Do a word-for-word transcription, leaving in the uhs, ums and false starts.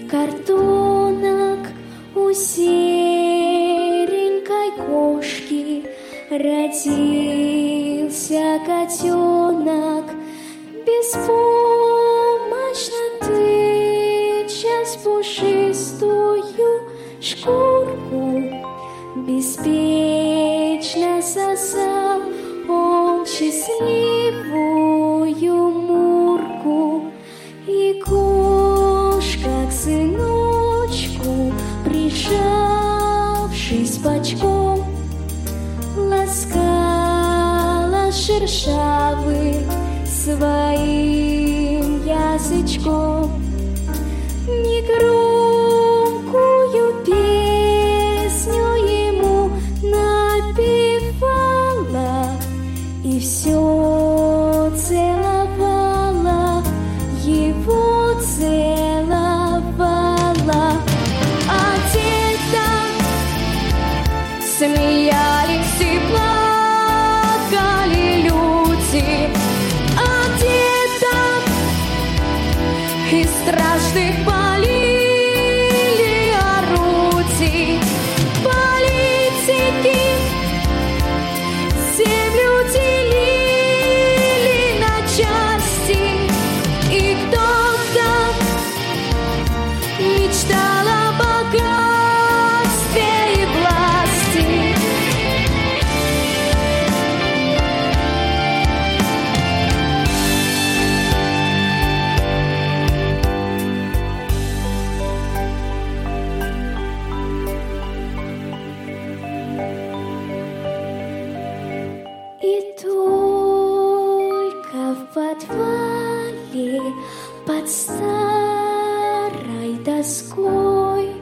картонок у серенькой кошки родился котенок. Беспомощно тычась пушистую шкурку, беспечно сосал он счастливую мурку. И кошка к сыночку, прижавшись бочком, ласкала шершавый своим язычком. Негромкую песню ему напевала и все целовала, его целовала. А где-то смеялись и плакали люди, а где-то из страшных полили орудий политики землю делили на части, и кто-то мечтал о богатстве и власти. И только в подвале под старой доской